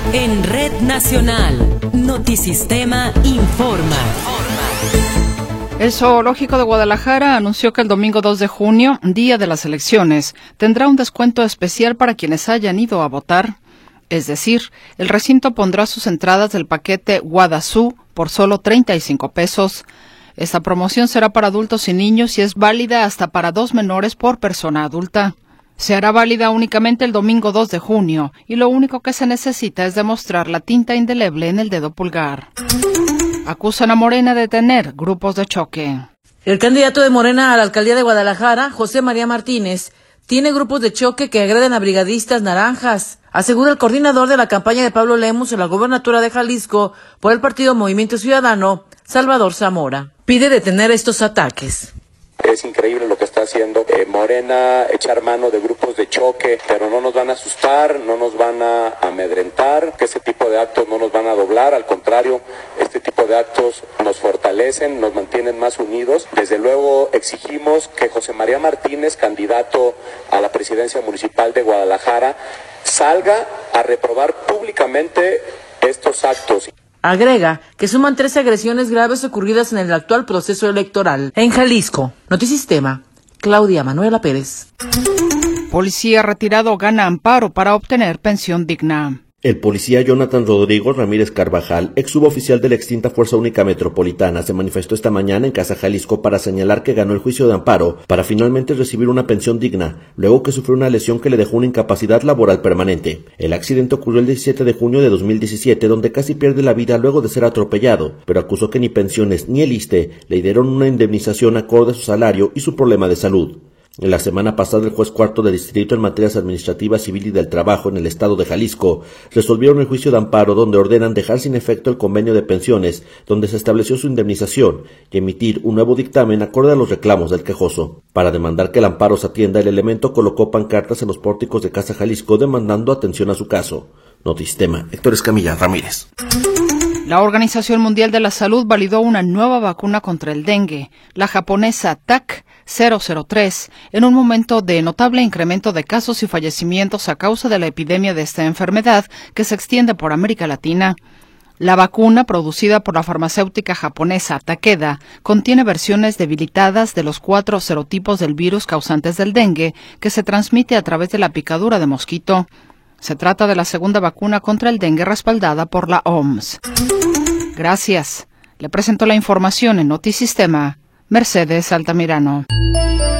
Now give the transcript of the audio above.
En Red Nacional, Notisistema informa. El Zoológico de Guadalajara anunció que el domingo 2 de junio, día de las elecciones, tendrá un descuento especial para quienes hayan ido a votar. Es decir, el recinto pondrá sus entradas del paquete Guadazú por solo 35 pesos. Esta promoción será para adultos y niños y es válida hasta para 2 menores por persona adulta. Se hará válida únicamente el domingo 2 de junio y lo único que se necesita es demostrar la tinta indeleble en el dedo pulgar. Acusan a Morena de tener grupos de choque. El candidato de Morena a la alcaldía de Guadalajara, José María Martínez, tiene grupos de choque que agreden a brigadistas naranjas, asegura el coordinador de la campaña de Pablo Lemus en la gobernatura de Jalisco por el partido Movimiento Ciudadano, Salvador Zamora. Pide detener estos ataques. Es increíble lo que está haciendo Morena, echar mano de grupos de choque, pero no nos van a asustar, no nos van a amedrentar, que ese tipo de actos no nos van a doblar, al contrario, este tipo de actos nos fortalecen, nos mantienen más unidos. Desde luego exigimos que José María Martínez, candidato a la presidencia municipal de Guadalajara, salga a reprobar públicamente estos actos. Agrega que suman 13 agresiones graves ocurridas en el actual proceso electoral. En Jalisco, Notisistema, Claudia Manuela Pérez. Policía retirado gana amparo para obtener pensión digna. El policía Jonathan Rodrigo Ramírez Carvajal, ex suboficial de la extinta Fuerza Única Metropolitana, se manifestó esta mañana en Casa Jalisco para señalar que ganó el juicio de amparo para finalmente recibir una pensión digna, luego que sufrió una lesión que le dejó una incapacidad laboral permanente. El accidente ocurrió el 17 de junio de 2017, donde casi pierde la vida luego de ser atropellado, pero acusó que ni pensiones ni el ISSSTE le dieron una indemnización acorde a su salario y su problema de salud. En la semana pasada, el juez cuarto de distrito en materias administrativas, civil y del trabajo en el estado de Jalisco resolvieron el juicio de amparo donde ordenan dejar sin efecto el convenio de pensiones donde se estableció su indemnización y emitir un nuevo dictamen acorde a los reclamos del quejoso. Para demandar que el amparo se atienda, el elemento colocó pancartas en los pórticos de Casa Jalisco demandando atención a su caso. Notisistema, Héctor Escamilla Ramírez. La Organización Mundial de la Salud validó una nueva vacuna contra el dengue, la japonesa TAC 003, en un momento de notable incremento de casos y fallecimientos a causa de la epidemia de esta enfermedad que se extiende por América Latina. La vacuna, producida por la farmacéutica japonesa Takeda, contiene versiones debilitadas de los 4 serotipos del virus causantes del dengue que se transmite a través de la picadura de mosquito. Se trata de la segunda vacuna contra el dengue respaldada por la OMS. Gracias. Le presento la información en Notisistema, Mercedes Altamirano.